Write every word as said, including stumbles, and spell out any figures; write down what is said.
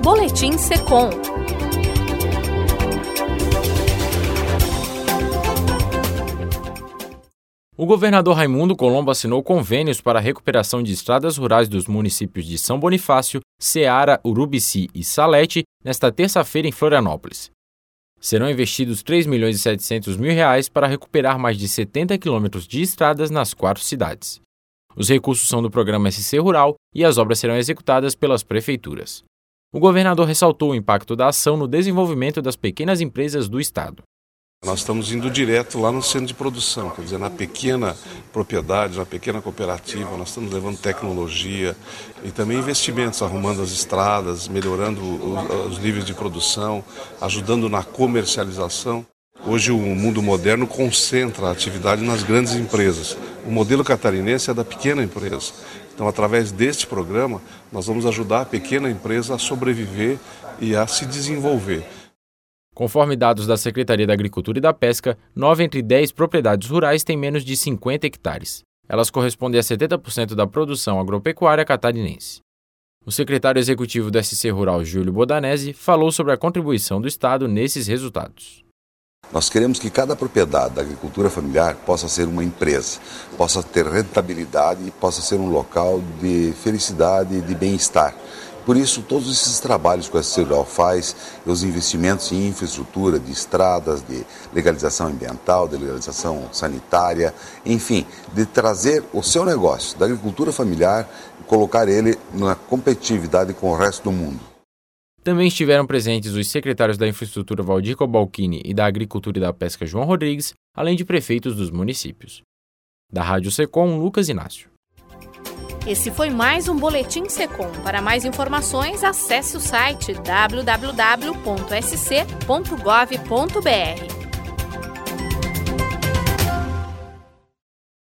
Boletim Secom. O governador Raimundo Colombo assinou convênios para a recuperação de estradas rurais dos municípios de São Bonifácio, Ceará, Urubici e Salete nesta terça-feira em Florianópolis. Serão investidos três milhões e setecentos mil reais para recuperar mais de setenta quilômetros de estradas nas quatro cidades. Os recursos são do programa S C Rural e as obras serão executadas pelas prefeituras. O governador ressaltou o impacto da ação no desenvolvimento das pequenas empresas do estado. Nós estamos indo direto lá no centro de produção, quer dizer, na pequena propriedade, na pequena cooperativa, nós estamos levando tecnologia e também investimentos, arrumando as estradas, melhorando os níveis de produção, ajudando na comercialização. Hoje o mundo moderno concentra a atividade nas grandes empresas. O modelo catarinense é da pequena empresa. Então, através deste programa, nós vamos ajudar a pequena empresa a sobreviver e a se desenvolver. Conforme dados da Secretaria da Agricultura e da Pesca, nove entre dez propriedades rurais têm menos de cinquenta hectares. Elas correspondem a setenta por cento da produção agropecuária catarinense. O secretário executivo do S C Rural, Júlio Bodanese, falou sobre a contribuição do Estado nesses resultados. Nós queremos que cada propriedade da agricultura familiar possa ser uma empresa, possa ter rentabilidade e possa ser um local de felicidade e de bem-estar. Por isso, todos esses trabalhos que o S C Rural faz, os investimentos em infraestrutura, de estradas, de legalização ambiental, de legalização sanitária, enfim, de trazer o seu negócio da agricultura familiar e colocar ele na competitividade com o resto do mundo. Também estiveram presentes os secretários da Infraestrutura Valdir Cobalcini e da Agricultura e da Pesca João Rodrigues, além de prefeitos dos municípios. Da Rádio Secom, Lucas Inácio. Esse foi mais um Boletim Secom. Para mais informações, acesse o site w w w ponto s c ponto gov ponto b r.